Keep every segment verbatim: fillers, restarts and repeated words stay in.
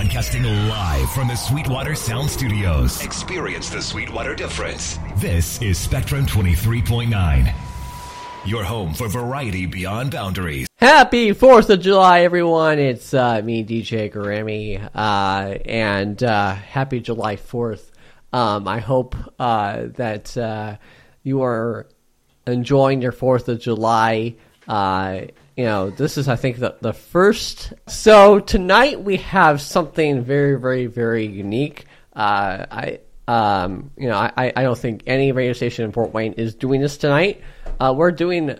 Broadcasting live from the Sweetwater Sound Studios. Experience the Sweetwater difference. This is Spectrum twenty-three point nine. Your home for variety beyond boundaries. Happy fourth of July, everyone. It's uh, me, D J Grammy, uh, and uh, happy July fourth. Um, I hope uh, that uh, you are enjoying your fourth of July. Uh, you know, this is, I think, the, the first. So tonight we have something very, very, very unique. Uh, I, um, you know, I, I don't think any radio station in Fort Wayne is doing this tonight. Uh, we're doing,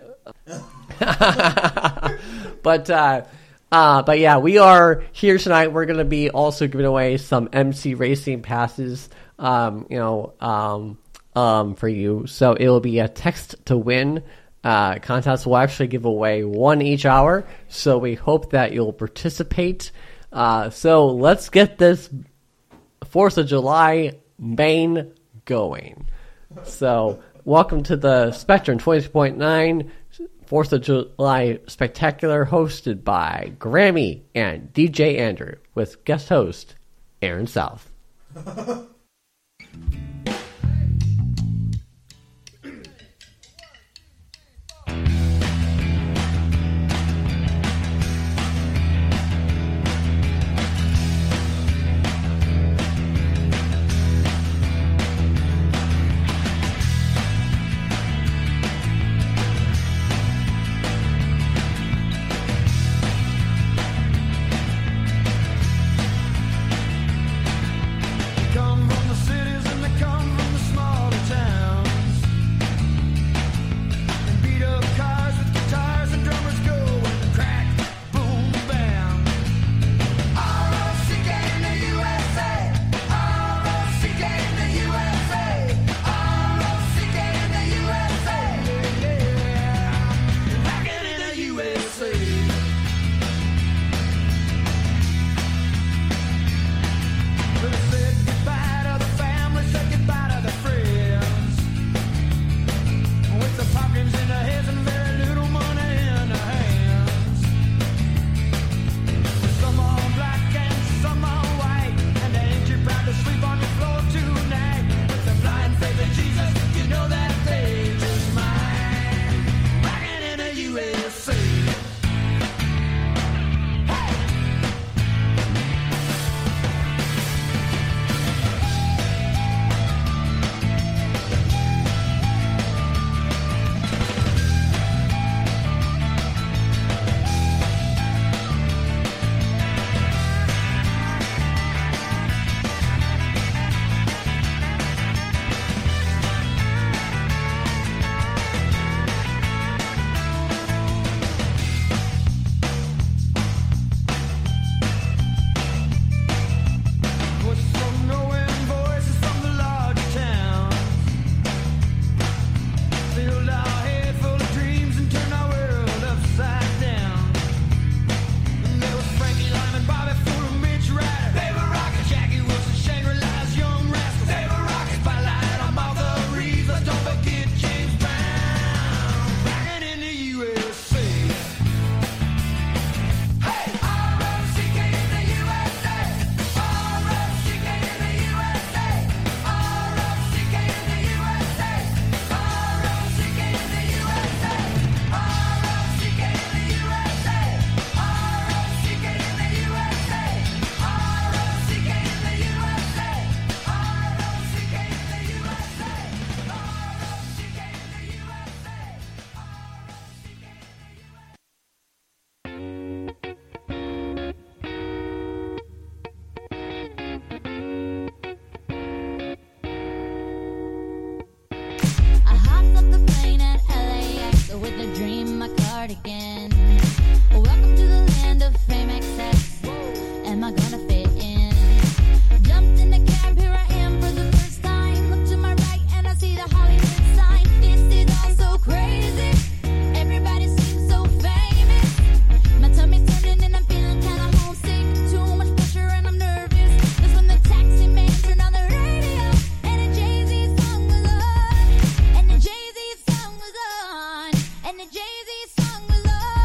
but uh, uh, but yeah, we are here tonight. We're going to be also giving away some M C Racing passes, um, you know, um, um, for you. So it will be a text to win uh, contest. We'll actually give away one each hour. So we hope that you'll participate. Uh, so let's get this fourth of July main going. So. Welcome to the Spectrum twenty point nine fourth of July Spectacular, hosted by Grammy and D J Andrew, with guest host Aaron South. Again. Welcome to the land of fame excess. Am I gonna fit in? Jumped in the cab, here I am for the first time. Look to my right and I see the Hollywood sign. This is all so crazy. Everybody seems so famous. My tummy's turning and I'm feeling kinda homesick. Too much pressure and I'm nervous. That's when the taxi man turned on the radio and a Jay-Z song was on. And the Jay-Z song was on. And the Jay-Z song was on.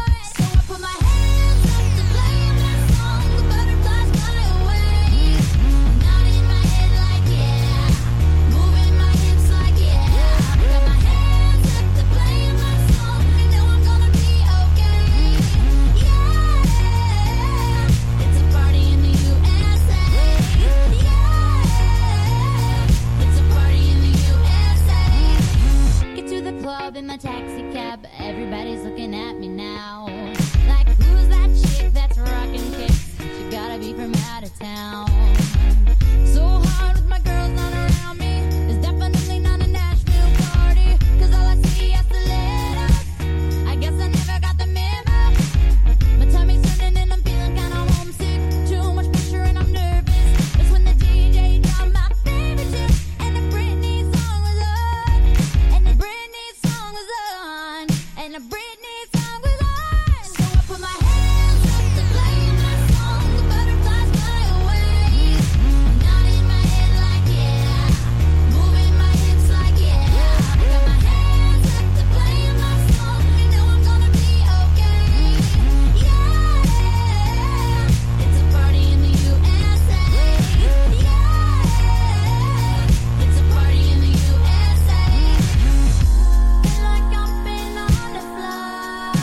baby from out of town. So hard with my girls not around me. It's definitely not a Nashville party. Cause all I see is the letters. I guess I never got the memo. My tummy's turning and I'm feeling kinda homesick. Too much pressure and I'm nervous. That's when the D J dropped my favorite tune. And the Britney song was on. And the Britney song was on. And the Britney song was on. So I put my hands up to play my song. The butterflies fly away. Nodding my head like yeah. Moving my hips like yeah. I got my hands up to play my song. You know I'm gonna be okay. Yeah. It's a party in the U S A. Yeah. It's a party in the U S A. Feel like I've been on a flight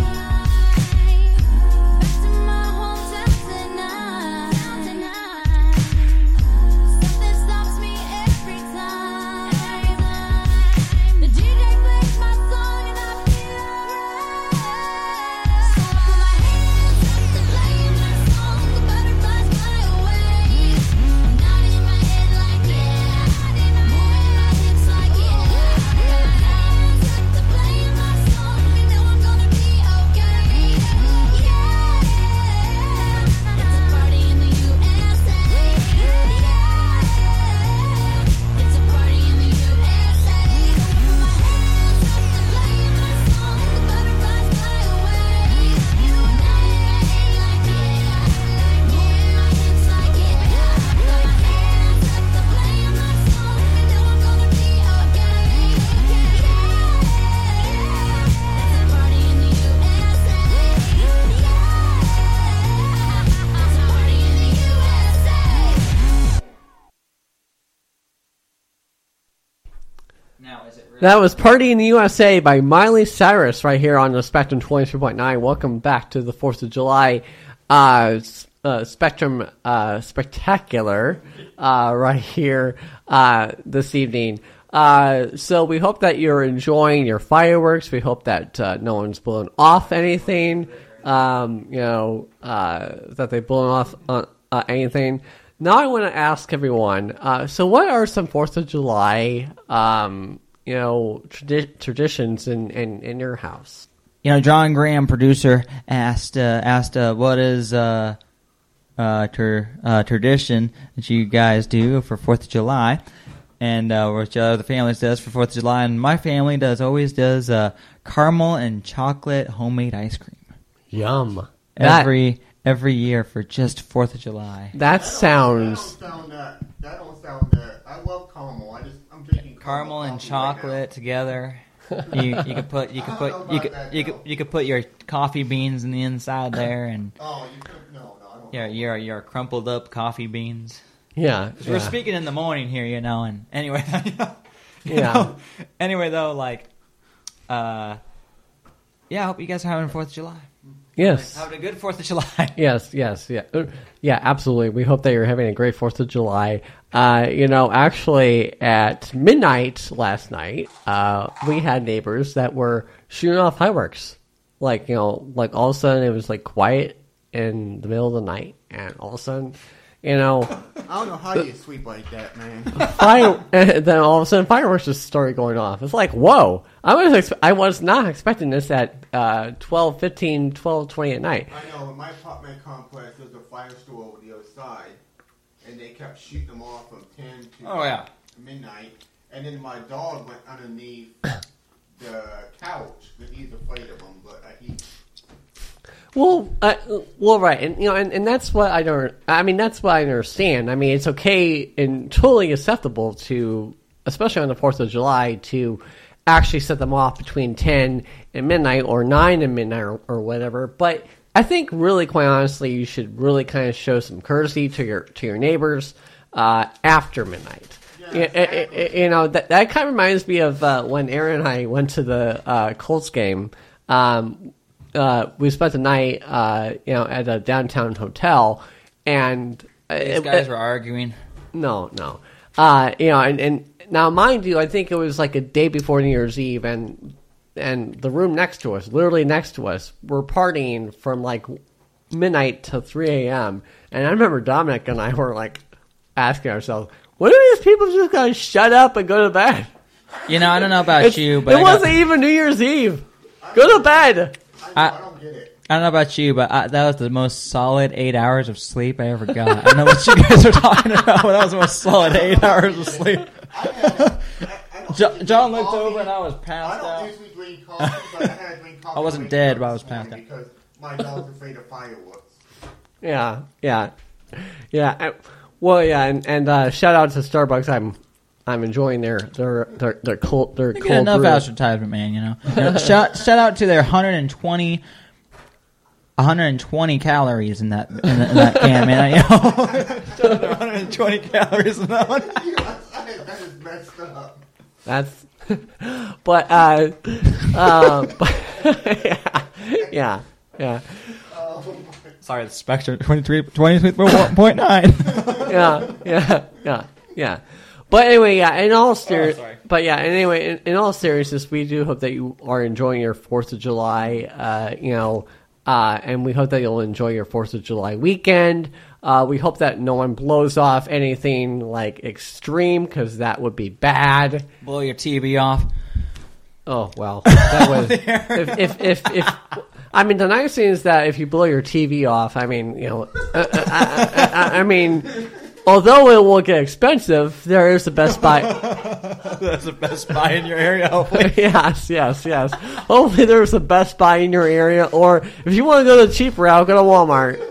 back to my hometown tonight. Something stops me every time. The D J plays my song and I feel alright. So I put my hands up to play my song. The butterflies fly away. Nodding my head like yeah. Moving my hips like yeah. I got my hands up to play my song. You know I'm gonna be okay. Yeah. It's a party in the U S A. Yeah. It's a party in the U S A. So I put my hands up to play my song. The butterflies fly away. Nodding my head like yeah. Moving my hips like yeah. I got my hands up to play my song. You know I'm gonna be okay. Yeah. It's a party in the U S A. Yeah. It's a party in the U S A. Now, is it really? That was Party in the U S A by Miley Cyrus right here on the Spectrum twenty-three point nine. Welcome back to the fourth of July uh, s- uh, Spectrum uh, Spectacular uh, right here uh, this evening. Uh, so we hope that you're enjoying your fireworks. We hope that uh, no one's blown off anything, um, you know, uh, that they've blown off uh, uh, anything. Now I want to ask everyone, uh, so what are some fourth of July, um, you know, tradi- traditions in, in, in your house? You know, John Graham, producer, asked uh, asked uh, what is uh, uh, ter- uh, tradition that you guys do for Fourth of July, and uh, which other families does for Fourth of July. And my family does always does uh, caramel and chocolate homemade ice cream Yum. That, every every year for just Fourth of July. that sounds... That don't sound that. That don't sound that. I love caramel. I just I'm drinking Caramel and coffee right chocolate together. You you could put you could I don't know put you about could that, you though. could you could put your coffee beans in the inside there, and now. Oh, you could no, no, I don't. your your your crumpled up coffee beans. Yeah. We're yeah. speaking in the morning here, you know, and anyway, you know, you Yeah. know, anyway though, like, uh, yeah, I hope you guys are having a Fourth of July. Yes. Having a good Fourth of July. Yes, yes, yeah. Uh, Yeah, absolutely. We hope that you're having a great fourth of July. Uh, you know, actually, at midnight last night, uh, we had neighbors that were shooting off fireworks. Like, you know, like all of a sudden it was like quiet in the middle of the night, and all of a sudden, you know, I don't know how you sleep like that, man. fire, and then all of a sudden fireworks just started going off. It's like, whoa. I was ex- I was not expecting this at uh, twelve fifteen, twelve twenty at night. I know in my apartment complex there's a fire store over the other side, and they kept shooting them off from ten to Oh, yeah. midnight. And then my dog went underneath the couch because he's afraid of them, but uh, he. Well, uh, well, right, and you know, and, and that's what I don't. I mean, that's what I understand. I mean, it's okay and totally acceptable to, especially on the Fourth of July, to actually set them off between ten and midnight or nine and midnight or, or whatever. But I think, really, quite honestly, you should really kind of show some courtesy to your to your neighbors uh, after midnight. Yeah, You, exactly. you know, that that kind of reminds me of uh, when Aaron and I went to the uh, Colts game. Um, Uh, we spent the night, uh, you know, at a downtown hotel, and uh, These it- guys it- were arguing. no, no, uh, you know, and, and now mind you, I think it was like a day before New Year's Eve, and and the room next to us, literally next to us, were partying from like midnight to three a.m. And I remember Dominic and I were like asking ourselves, when are these people just going to shut up and go to bed? You know, I don't know about It's- you, but it I got- wasn't even New Year's Eve. Go to bed. I, I- I don't get it. I don't know about you, but I, that was the most solid eight hours of sleep I ever got. I don't know what you guys are talking about, but that was the most solid eight hours of sleep. I had, I, I don't Jo- usually John drink looked coffee. over and I was I passed don't out. usually drink coffee, but I had to drink coffee. I wasn't to wake dead, up but I was this passed morning out. because my dog's afraid of fireworks. Yeah, yeah, yeah. I- well, yeah, and, and uh, shout out to Starbucks. I'm I'm enjoying their their their their cold their They cold get enough brew. advertisement, man. You know, You know, shout shout out to their one hundred twenty, one hundred twenty calories in that in, the, in that can, man. You know, shout out to one hundred twenty calories in that one. You know, that is messed up. That's, but uh, uh, but, yeah, yeah, yeah, Sorry, the Spectrum twenty-three point nine. yeah, yeah, yeah, yeah. But anyway, yeah. In all ser- sorry. but yeah. Anyway, in, in all seriousness, we do hope that you are enjoying your Fourth of July. Uh, you know, uh, and we hope that you'll enjoy your Fourth of July weekend. Uh, we hope that no one blows off anything like extreme, because that would be bad. Blow your T V off. Oh well, that was if, if if if I mean the nice thing is that if you blow your T V off, I mean you know, uh, uh, I, I, I mean, although it will get expensive, there is a Best Buy. That's the best buy in your area, hopefully. yes, yes, yes. Hopefully there's a Best Buy in your area, or if you want to go the cheap route, go to Walmart.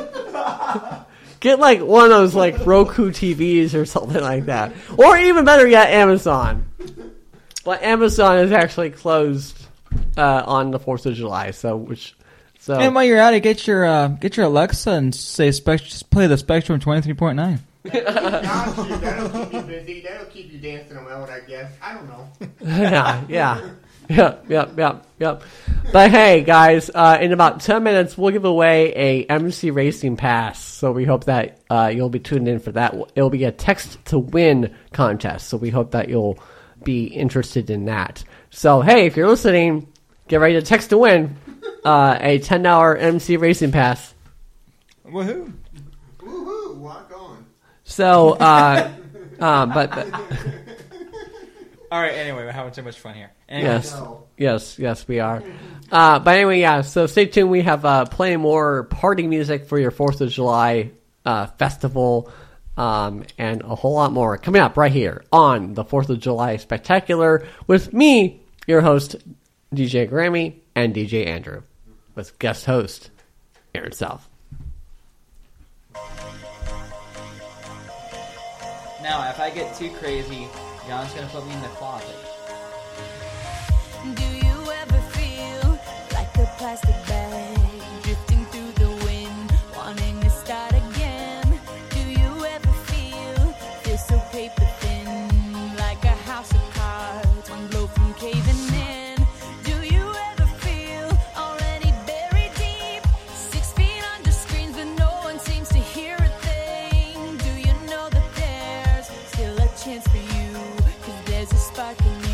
Get like one of those like Roku T Vs or something like that, or even better yet, Amazon. But Amazon is actually closed uh, on the Fourth of July, so which so And while you're at it, get your uh, get your Alexa and say spec- just play the Spectrum twenty-three point nine. Got you. That'll keep you busy. That'll keep you dancing around, I guess. I don't know. yeah, yeah, yeah, yeah, yeah, yeah. But hey, guys, uh, in about ten minutes, we'll give away a M C Racing Pass. So we hope that uh, you'll be tuned in for that. It'll be a text to win contest. So we hope that you'll be interested in that. So hey, if you're listening, get ready to text to win uh, a ten dollars M C Racing Pass. Woohoo! Woohoo! Walk on. So, uh, uh, but, but All right. Anyway, we're having too much fun here. Anyway, yes, No. yes, yes, we are. Uh, but anyway, yeah. So stay tuned. We have uh, plenty more party music for your Fourth of July uh, festival, um, and a whole lot more coming up right here on the Fourth of July Spectacular with me, your host, D J Grammy, and D J Andrew, with guest host Aaron South. now if I get too crazy, John's gonna put me in the closet. Do you ever feel like a plastic bag drifting through the wind, wanting to start again? Do you ever feel feel so paper thin, like a house of cards, one blow from caving in? Do you ever feel already buried deep, six feet under screens, but no one seems to hear a thing? Do you know that there's still a chance for you? 'Cause there's a spark in you.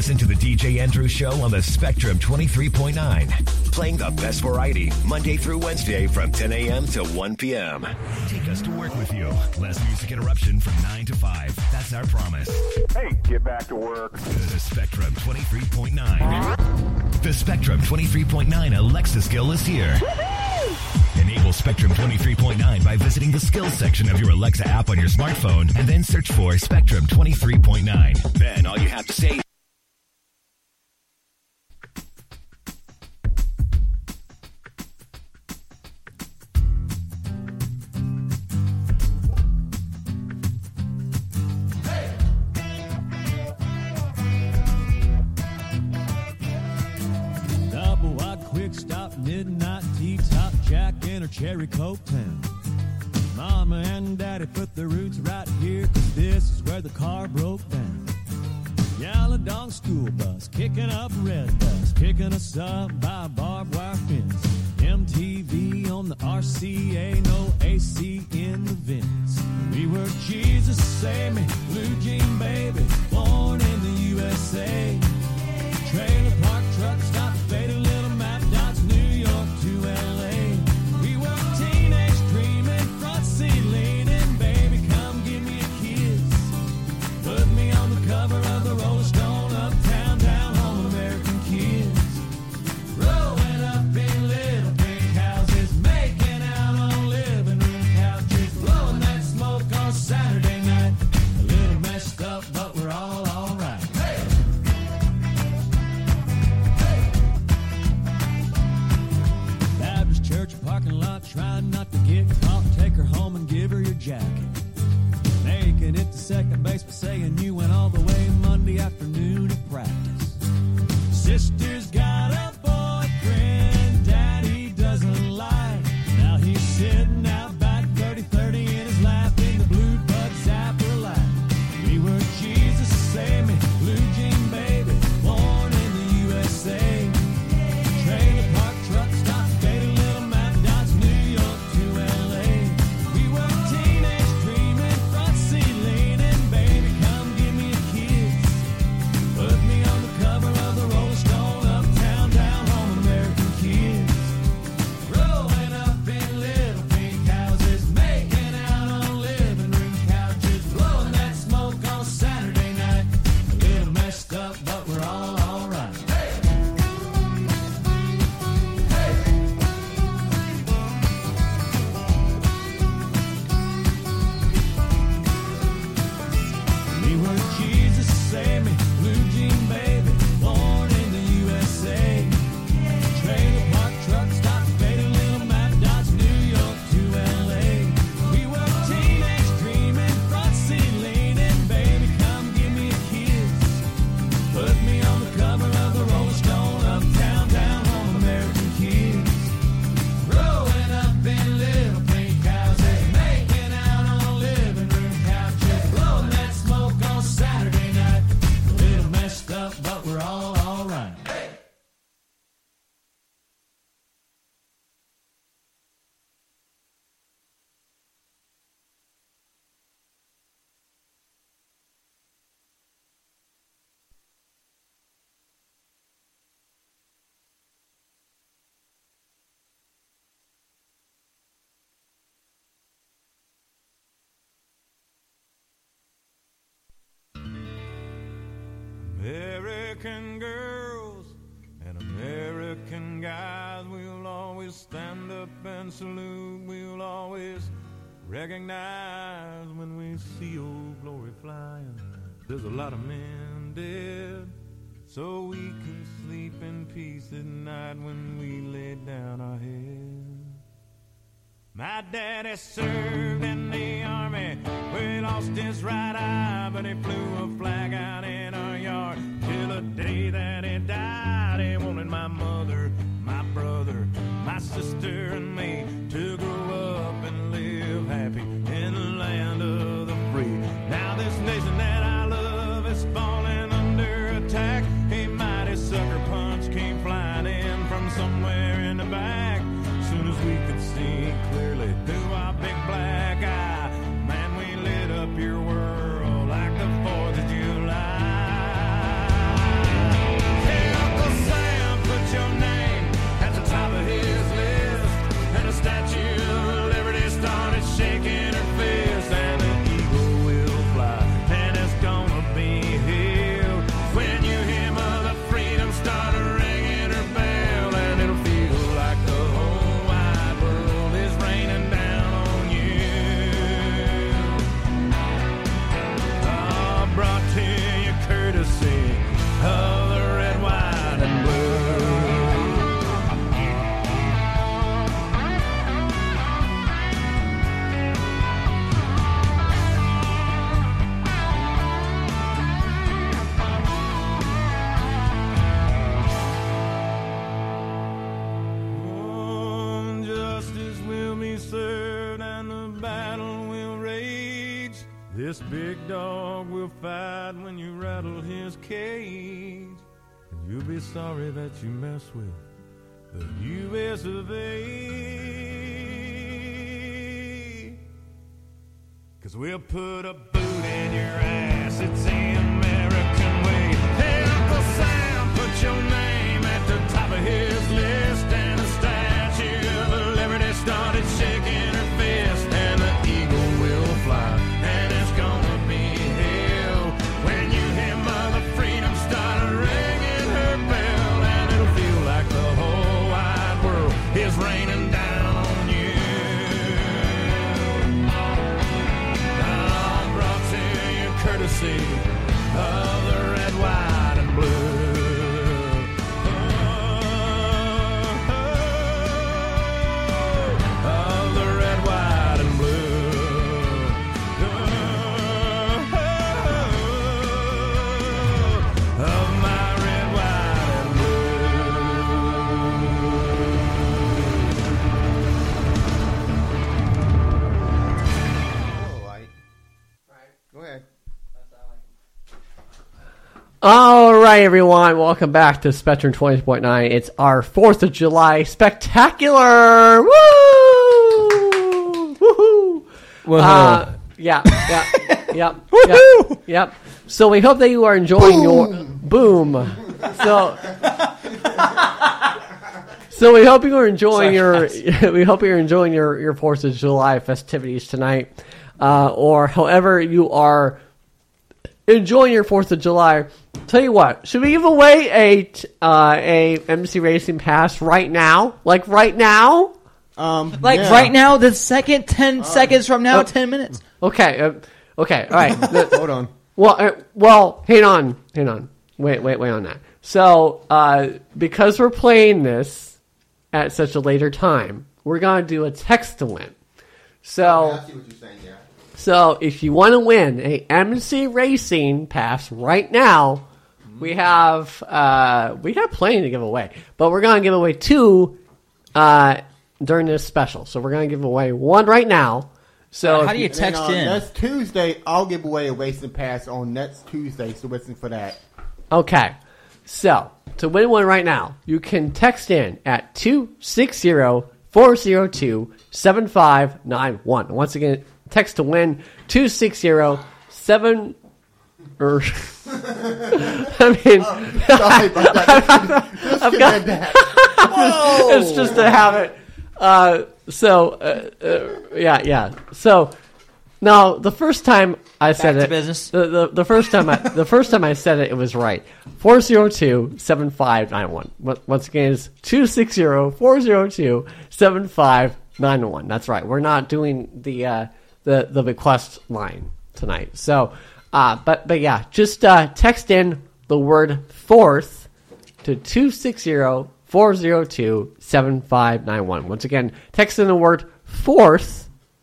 Listen to the D J Andrews Show on the Spectrum twenty-three point nine. Playing the best variety Monday through Wednesday from ten a.m. to one p.m. Take us to work with you. Less music interruption from nine to five. That's our promise. Hey, get back to work. The Spectrum twenty-three point nine. The Spectrum twenty-three point nine Alexa skill is here. Enable Spectrum twenty-three point nine by visiting the skills section of your Alexa app on your smartphone and then search for Spectrum twenty-three point nine. Then all you have to say Double wide quick stop, midnight tea top, Jack in her cherry coke town. Mama and Daddy put their roots right here, 'cause this is where the car broke down. Yellow dog school bus, kicking up red dust, picking us up by a barbed wire fence. M T V on the R C A, no A C in the vents. We were Jesus, save me, blue jean baby, born in the U S A. Trailer park truck stop, faded little map dots, New York to L A. We were teenage dreaming, front seat leaning, baby, come give me a kiss. Put me on the cover of the Rolling Stone, uptown, down home, American kids. Growing up in little pink houses, making out on living room couches, blowing that smoke on Saturday night. A little messed up, but we're all alright. Hey! Baptist church parking lot, trying not to get caught. Take her home and give her your jacket. Making it to second base, but saying you went all the way Monday afternoon to practice. Sister's got a boyfriend Daddy doesn't like. Now he's sitting out back, thirty thirty in his lap in the blue bud zapper light. We were Jesus, save me, blue jean baby, born in the U S A. Trailer park truck stop, faded little map dots, New York to L A. We were teenage dreaming, front seat leaning, baby, come give me a kiss. Put me on the cover of the Rolling Stone, uptown, down home, American kids. Growing up in little pink houses, making out on living room couches, blowing that smoke on Saturday night. A little messed up, but we're all alright. Hey! We were Jesus, save me, blue jean baby, born in the U S A. Trailer park truck stop, faded little map dots, New York to L A. We were teenage dreaming, front seat leaning, baby, come give me a kiss. Put me on the cover of the Rolling Stone, uptown, down home, American kids. Growing up in little pink houses, making out on living room couches, blowing that smoke on Saturday night. A little messed up, but we're all alright. American girls and American guys, we'll always stand up and salute. We'll always recognize when we see old glory flying. There's a lot of men dead, so we can sleep in peace at night when we lay down our head. My daddy served in the army, we lost his right eye, but he flew a flag out in our yard till the day that he died. He wanted my mother, my brother, my sister and me to grow up and live happy in the land of the free. Now this nation that I love is falling under attack. A mighty sucker punch came flying in from somewhere in the back. Soon as we could see clearly through our big black eye, man, we lit up your world like the fourth of July. This big dog will fight when you rattle his cage, and you'll be sorry that you mess with the U S of A. Cause we'll put a boot in your ass, it's the American way. Hey, Uncle Sam, put your name at the top of his list, and the Statue of Liberty started shaking her fist, and the eagle will fly, and it's gonna be hell when you hear Mother Freedom start ringing her bell, and it'll feel like the whole wide world is raining down on you. I'm brought to you courtesy of the red, white, and blue. Of the red, white, and blue. Of my red, white, and All right. Go ahead. All right, everyone. Welcome back to Spectrum twenty point nine. It's our fourth of July spectacular. Woo! Woohoo! Woohoo. Uh, yeah, yeah, yep, yep, yep. So we hope that you are enjoying your boom. So, so we hope you are enjoying your. We hope you're enjoying your your Fourth of July festivities tonight, uh, or however you are enjoying your Fourth of July. Tell you what, should we give away a t- uh, a M C Racing pass right now? Like right now? Um, Like yeah. right now, the second ten seconds from now, Uh, ten minutes. Okay, uh, okay, all right. The- Hold on. Well, uh, well, hang on, hang on. Wait, wait, wait on that. So, uh, because we're playing this at such a later time, we're gonna do a text to win. So, I see what you're saying, yeah. so if you want to win a M C Racing pass right now, we have uh, we have plenty to give away, but we're gonna give away two uh, during this special. So we're gonna give away one right now. So How if do you And text then, uh, in? Next Tuesday, I'll give away a racing pass on next Tuesday, so listen for that. Okay. So, to win one right now, you can text in at two six zero, four zero two, seven five nine one. Once again, text to win two six zero, seven or I mean, Sorry about that. Just I've give got- me that. Whoa! it's just a habit. Uh, so, uh, uh, yeah, yeah. So, now the first time I said to it, business. The, the the first time I the first time I said it, it was right. Four zero two seven five nine one. Once again, it's two six zero four zero two seven five nine one. That's right. We're not doing the uh, the the request line tonight. So, uh, but but yeah, just uh, text in the word fourth to two six zero four zero two seven five nine one. Once again, text in the word fourth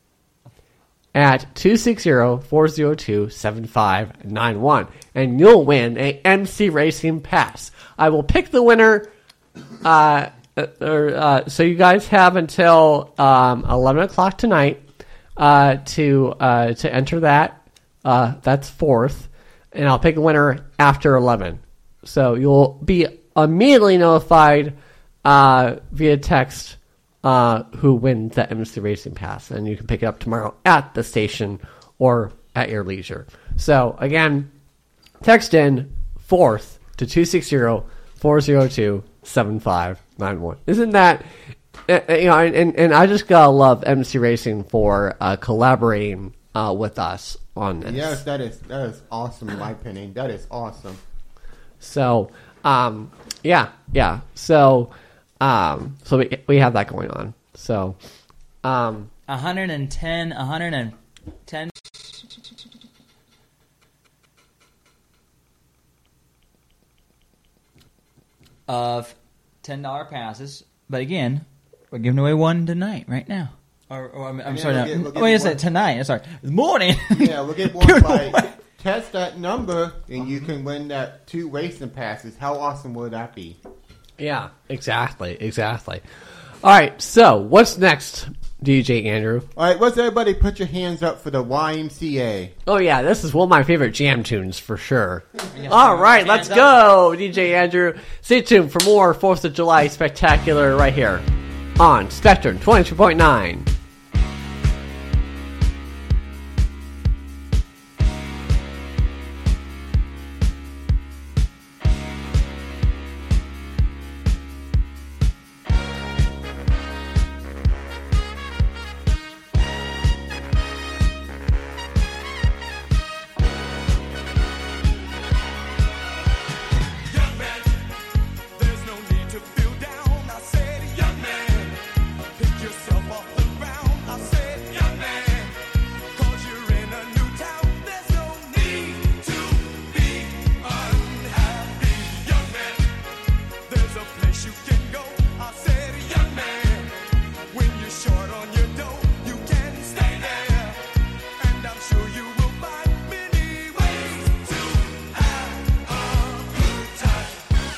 at two six zero four zero two seven five nine one, and you'll win a M C Racing pass. I will pick the winner. Uh, uh, or, uh, so you guys have until um, eleven o'clock tonight uh, to uh, to enter that. Uh, that's fourth, and I'll pick a winner after eleven. So you'll be immediately notified uh, via text uh, who wins that M C Racing pass, and you can pick it up tomorrow at the station or at your leisure. So again, text in fourth to two six zero four zero two seven five nine one. Isn't that uh, you know? And and I just gotta love M C Racing for uh, collaborating uh, with us on this. Yes, that is that is awesome in my opinion. That is awesome. So, um, yeah, yeah. So, um, so we we have that going on. So, um, one hundred ten, one hundred ten. Of ten dollar passes, but again, we're giving away one tonight, right now. Or, or I'm, I'm Yeah, sorry, we'll no. get- we'll get Wait a one. second, tonight. Sorry, this morning. Yeah, we'll get one Give it by away. test that number, and you can win that two racing passes. How awesome would that be? yeah, exactly, exactly. All right. So, what's next D J Andrew. All right, let's everybody put your hands up for the Y M C A. Oh, yeah, this is one of my favorite jam tunes for sure. All right, let's go, D J Andrew. Stay tuned for more fourth of July spectacular right here on Spectrum twenty-two point nine. There's no need to feel down. I said, young man, pick yourself off the ground. I said, young man, cause you're in a new town. There's no need to be unhappy, young man. There's a place you can go. I said, young man, when you're short on your dough, you can stay there. And I'm sure you will find many ways to have a good time.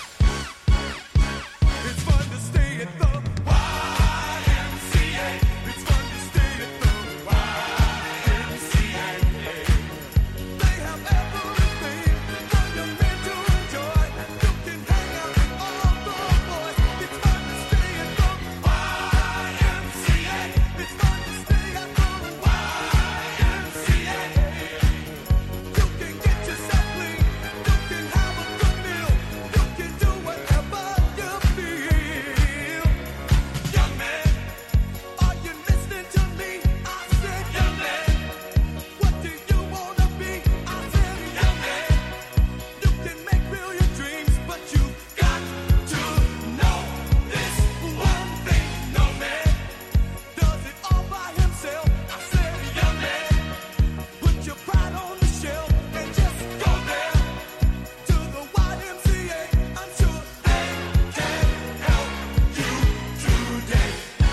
It's fun to stay at the Y M C A. It's fun to stay at the Y M C A. They have everything for your men to enjoy. You can hang out with all the boys. It's fun to stay at the Y M C A. It's fun to stay at the Y M C A. You can get yourself clean. You can have a good meal. You can do whatever you feel. Young man, are you listening to me? I said, young man, what do you wanna be? I said, young man, you can make real your dreams, but you got to know this one thing. No man does it all by himself. I said, young man, put your pride on the shelf and just go there to the Y M C A. I'm sure they can help you today.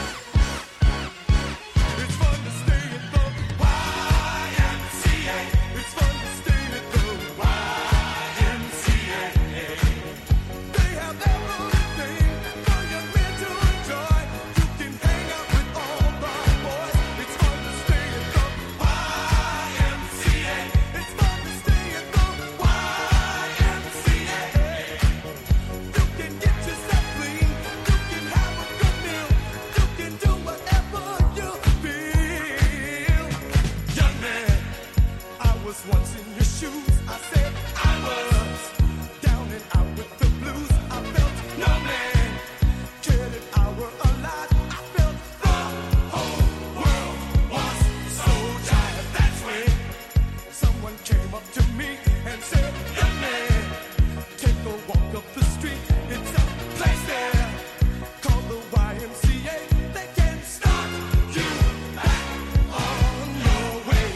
It's fun to stay at the Y M C A. It's fun to stay at the Y M C A. They have everything for young men to enjoy. You can hang out with all the boys. It's fun to stay at the Y M C A. It's fun to stay at the Y M C A. You can get yourself clean. You can have a good meal. You can do whatever you feel. Young man, I was once in your shoes. I said I was down and out with the blues. I felt no man cared if I were alive. I felt the whole world was so tired. That's when someone came up to me and said, young man, take a walk up the street. It's a place there called the Y M C A. They can start you back on your way.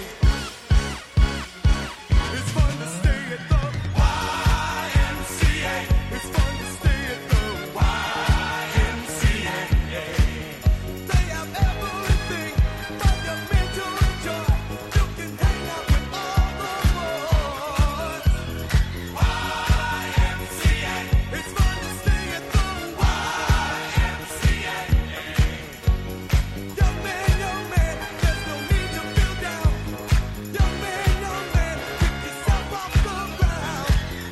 It's fun to stay at the Y M C A. It's fun to stay at the Y M C A. They have everything for your men to enjoy. You can hang out with all the boys. Y M C A. It's fun to stay at the Y M C A. Young man, young man, there's no need to feel down. Young man, young man, pick yourself off the ground.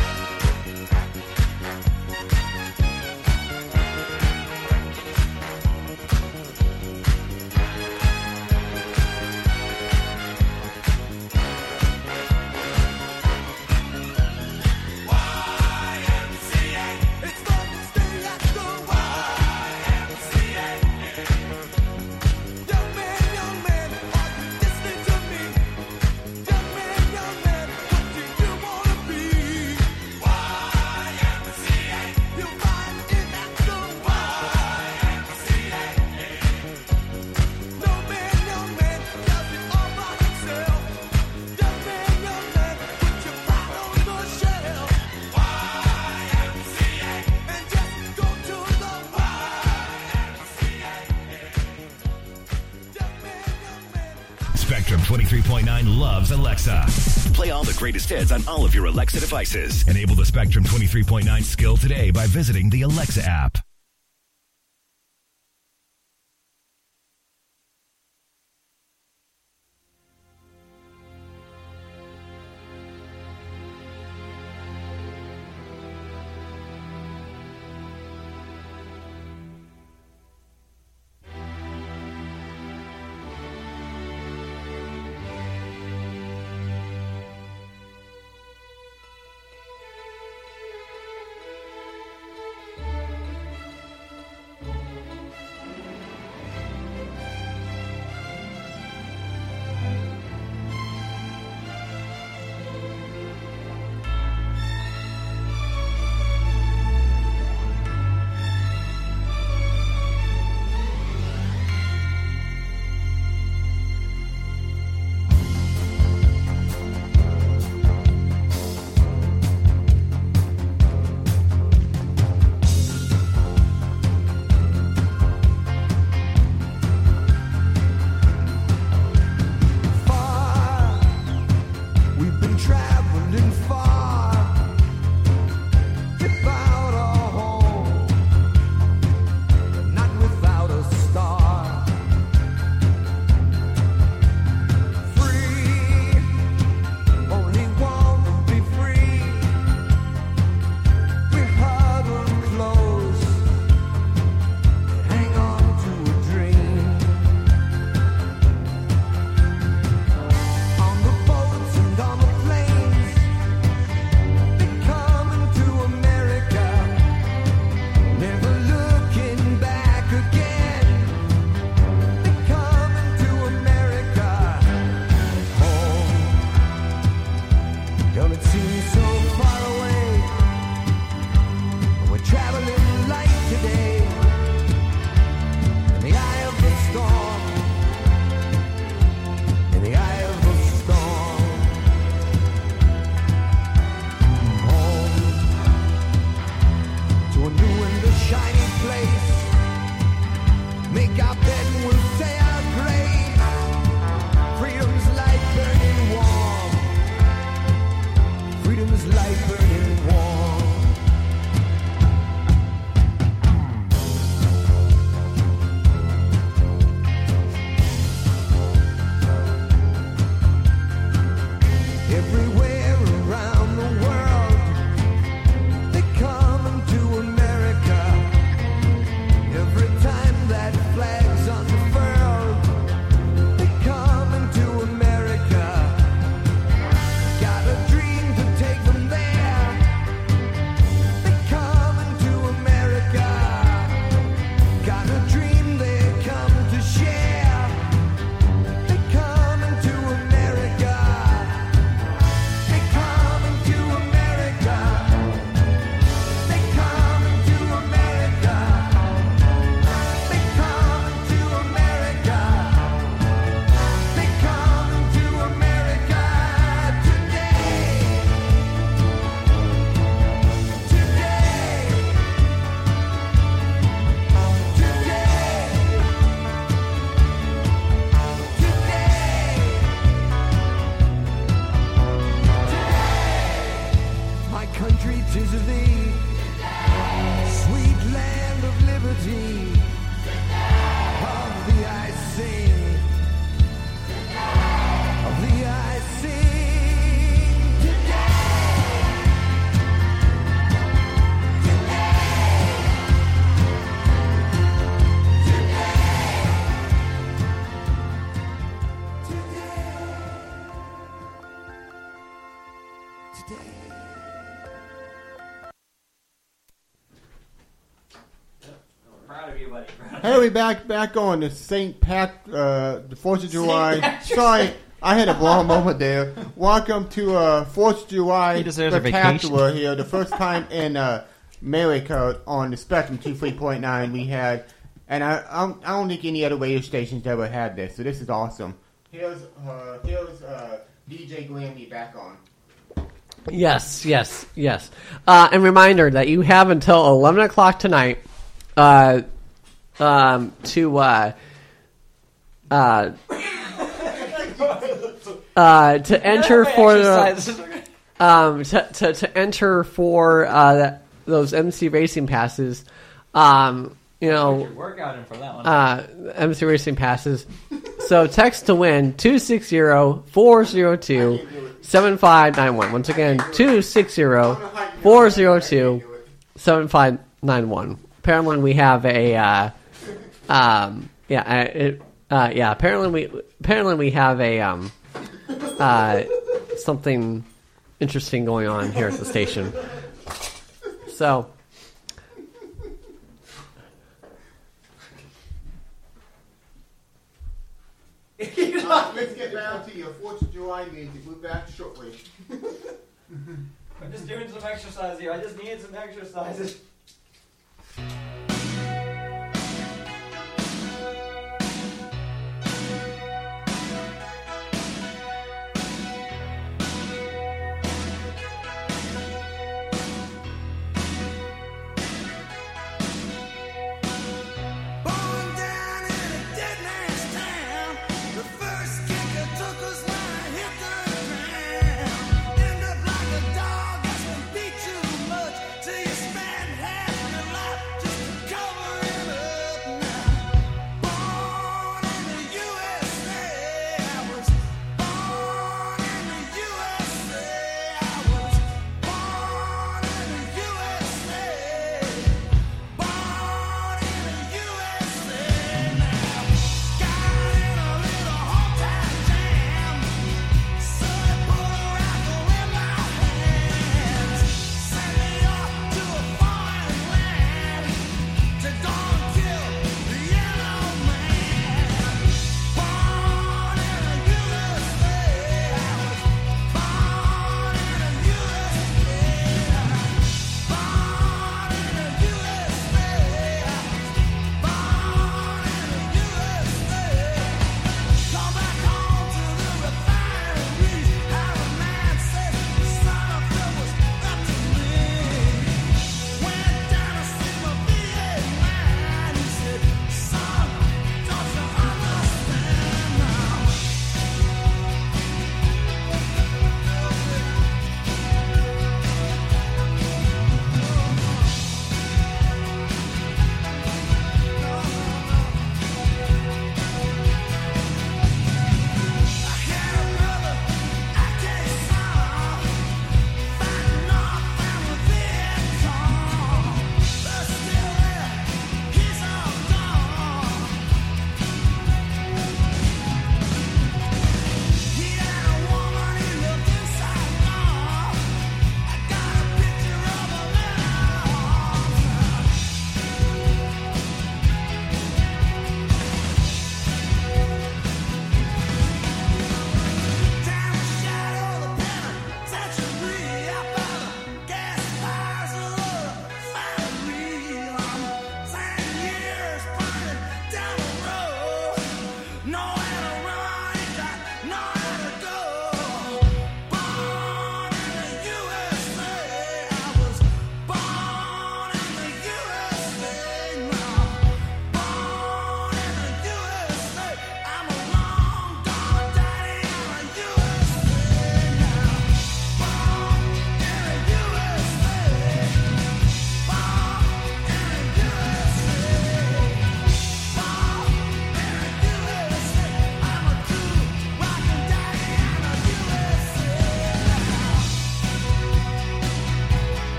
Y M C A. It's fun to stay at the Y M C A. Young man, young man, are you listening to me? Young man, young man, what do you wanna be? Y M C A. You'll find it at the Y M C A. No man, young man, does it all by himself. Young man, young man, put your pride on the shelf. Y M C A. And just go to the Y M C A. Young man, young man. Spectrum twenty-three point nine loves Alexa. Play all the greatest hits on all of your Alexa devices. Enable the Spectrum twenty-three point nine skill today by visiting the Alexa app. everybody. Hey, we back back on the Saint Pat, uh, the Fourth of July. Sorry, I had a blonde moment there. Welcome to uh, Fourth of July He deserves a Spectacular here. The first time in uh, America on the Spectrum two three point nine we had, and I I don't, I don't think any other radio stations ever had this. So this is awesome. Here's uh, here's uh, D J Glammy back on. Yes, yes, yes. Uh, and reminder that you have until eleven o'clock tonight uh, um, to uh, uh, uh, to enter for the um, to, to to enter for uh, that, those M C Racing passes. Um, you know, workout in for that one. uh, M C Racing passes. So text to win two six zero, four zero two, seven five nine one. Once again, two six zero, four zero two, seven five nine one. Apparently we have a uh, um, yeah, uh, it, uh, yeah, apparently we apparently we have a um, uh, something interesting going on here at the station. So Uh, let's get down to your Fourth of July music. We're back shortly. I'm just doing some exercise here. I just needed some exercises. Born down in a dead man's town, the first kicker took us when I hit the ground. End up like a dog that's been beat too much till you spend half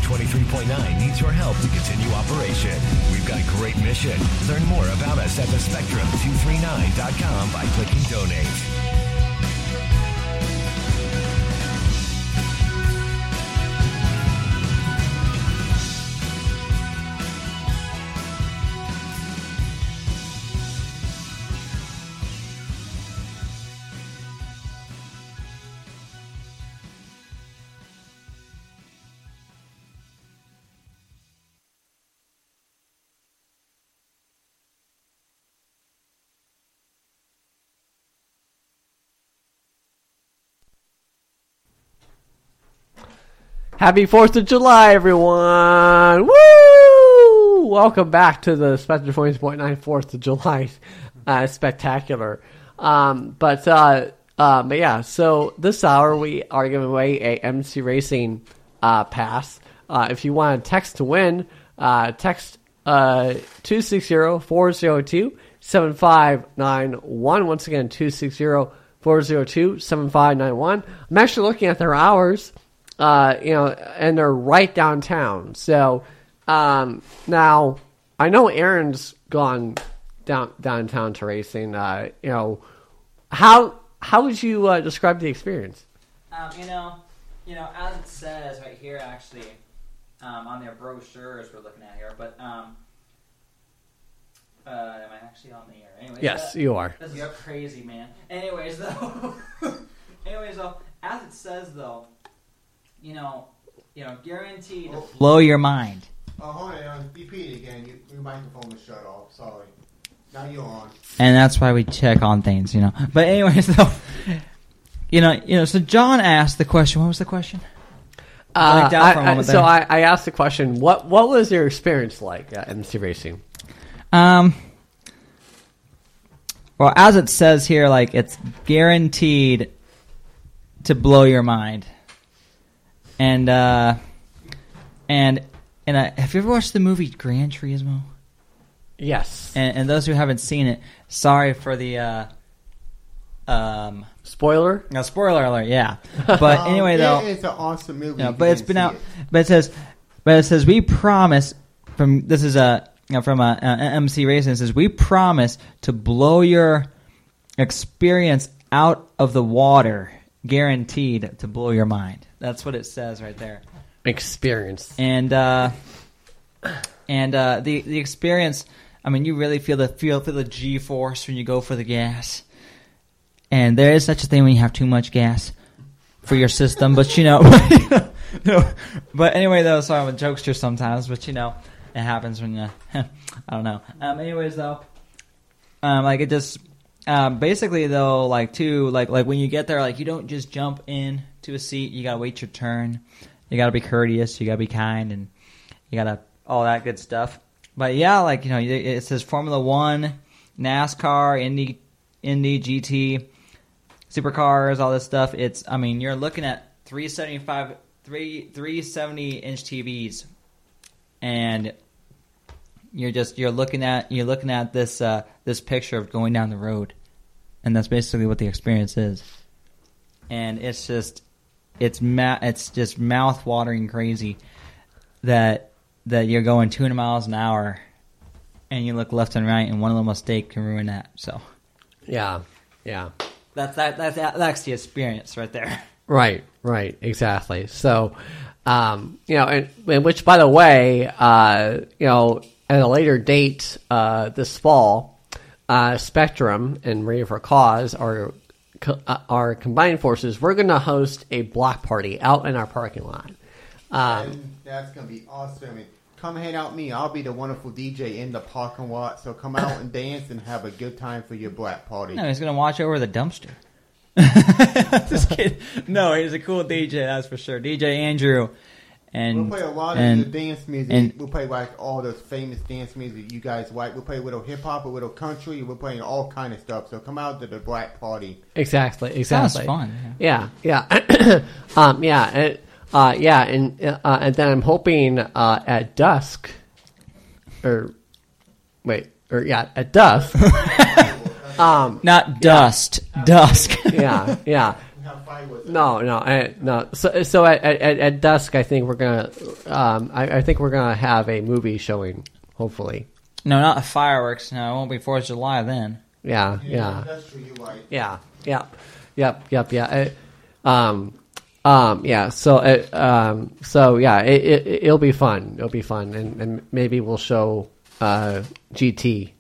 twenty-three point nine needs your help to continue operation. We've got a great mission. Learn more about us at the spectrum two thirty-nine dot com by clicking donate. Happy fourth of July, everyone! Woo! Welcome back to the Spectrum twenty point nine fourth of July uh, spectacular. Um, but, uh, uh, but yeah, so this hour we are giving away a M C Racing uh, pass. Uh, if you want to text to win, uh, text uh, two six zero, four zero two, seven five nine one. Once again, two six zero, four zero two, seven five nine one. I'm actually looking at their hours. Uh, you know, and they're right downtown. So, um, now I know Aaron's gone down downtown to racing. Uh, you know, how how would you uh, describe the experience? Um, you know, you know, as it says right here, actually, um, on their brochures we're looking at here. But um, uh, am I actually on the air? Anyways, Yes, uh, you are. This is crazy, man. Anyways, though, anyways, though, as it says, though. You know, you know, guaranteed to blow your mind. Oh, hold on. Repeat it again. You, your microphone was shut off. Sorry. Now you're on. And that's why we check on things, you know. But anyways, though, you know, you know. So John asked the question. What was the question? Uh, Blanked out for a I, I, moment so there. I, I asked the question: What what was your experience like at M C Racing? Um. Well, as it says here, like it's guaranteed to blow your mind. And uh, and and uh, have you ever watched the movie Gran Turismo? Yes. And, and those who haven't seen it, sorry for the uh, um spoiler. No spoiler alert. Yeah, but Um, anyway, it- though, it's an awesome movie. no, if but you it's didn't been see out. it. But it says, but it says we promise. From this is a you know, from a, a M C Racing. It says we promise to blow your experience out of the water. Guaranteed to blow your mind. That's what it says right there. Experience. And uh, and uh, the the experience. I mean, you really feel the feel feel the G force when you go for the gas. And there is such a thing when you have too much gas for your system. But you know, no. But anyway, though, sorry, I'm a jokester sometimes. But you know, it happens when you. I don't know. Um. Anyways, though, um, like it just. Um, basically, though, like too, like like when you get there, like you don't just jump in to a seat. You gotta wait your turn. You gotta be courteous. You gotta be kind, and you gotta all that good stuff. But yeah, like you know, it says Formula One, NASCAR, Indy, Indy, G T, supercars, all this stuff. It's, I mean, you're looking at three seventy-five, three three seventy inch T Vs, and You're just you're looking at you're looking at this uh, this picture of going down the road, and that's basically what the experience is. And it's just it's ma- it's just mouth watering crazy that that you're going two hundred miles an hour, and you look left and right, and one little mistake can ruin that. So Yeah, yeah. that's that that's that's the experience right there. Right, right, exactly. So, um, you know, and, and which, by the way, uh, you know, at a later date uh, this fall, uh, Spectrum and Radio for Cause are co- uh, are combined forces. We're going to host a block party out in our parking lot. Um, And that's going to be awesome. And come hang out with me. I'll be the wonderful D J in the parking lot. So come out and dance and have a good time for your black party. No, he's gonna watch over the dumpster. Just kidding. No, he's a cool D J, that's for sure. D J Andrew. And, We'll play a lot and, of the dance music. and- We'll play like all those famous dance music you guys like. We'll play a little hip hop, a little country. We're playing all kind of stuff. So come out to the black party. exactly, Sounds exactly. fun. Yeah, yeah, um, yeah, and, uh, yeah, and uh, and then I'm hoping uh, at dusk, or wait, or yeah, at dusk. um, Not dust, dusk. yeah, yeah. We have pie was. No, no, I, no. So, so at, at at dusk, I think we're gonna. Um, I, I think we're gonna have a movie showing. Hopefully. No, not fireworks. No, it won't be Fourth of July then. Yeah, Yeah, yeah, that's true. You're right. yeah, yeah, yep, yep, yeah. Uh, um, um, yeah. So, uh, um, so yeah, it, it it'll be fun. It'll be fun, and, and maybe we'll show uh, G T,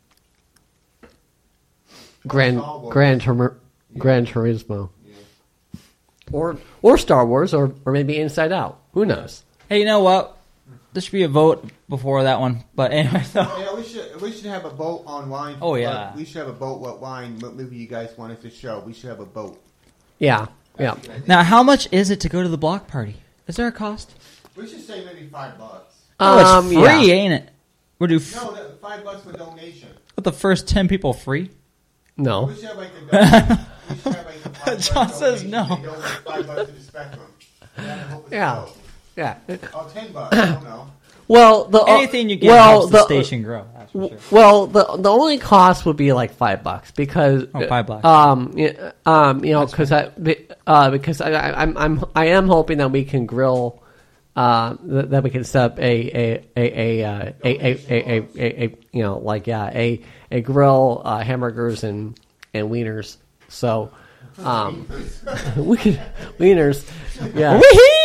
Grand Star Wars. Grand Tur- Gran Turismo, or or Star Wars, or or maybe Inside Out. Who knows? Hey, you know what? There should be a vote before that one. But anyway, so. Yeah, we should we should have a vote on wine. Oh, yeah. Uh, we should have a vote what wine what movie you guys want us to show. We should have a vote. Yeah, yeah. Now, how much is it to go to the block party? Is there a cost? We should say maybe five bucks. Oh, it's Um, free, yeah. ain't it? We'll do f- No, that, five bucks for donation. with the first ten people free. No. We should have like a donation. we should have like a five John bucks says donation. no. They donate five bucks to the Spectrum. And I hope it's Yeah. so. Yeah. Oh, ten bucks. I don't know. Well, the Anything you get well, helps the, the station grow. That's for sure. Well, the the only cost would be like five bucks because Oh, five bucks. Um, y- um, you know, because I be- uh, because I, I, I'm I'm I am hoping that we can grill, uh, that, that we can set up a a a a uh, a, a, a, a, a, a you know like yeah a a grill, uh, hamburgers and and wieners. So, um, we could wieners, yeah.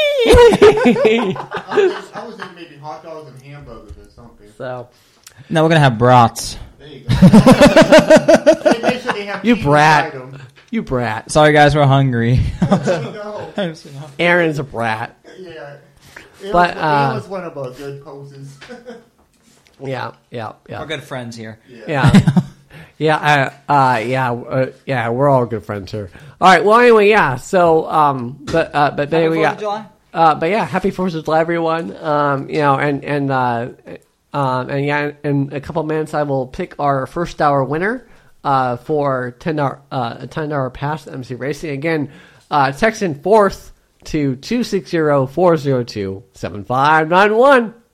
I was, I was thinking maybe hot dogs and hamburgers or something. So. No, we're gonna have brats. There you go. Hey, make sure they have You cheese brat. inside 'em. You brat. Sorry, guys, we're hungry. There you go. Aaron's a brat. Yeah. It But, was, uh, it was one of our good poses. Yeah, yeah, yeah. We're good friends here. Yeah. Yeah, uh, uh, yeah, uh, yeah, we're all good friends here. All right, well, anyway, yeah, so, um, but, uh, but then Happy we Fourth got, of July? uh, but yeah, happy Fourth of July, everyone. Um, you know, and, and, uh, um, and yeah, in a couple minutes, I will pick our first hour winner, uh, for ten hour, uh, a ten hour pass to M C Racing. Again, uh, text in fourth to two six zero, four zero two, seven five nine one.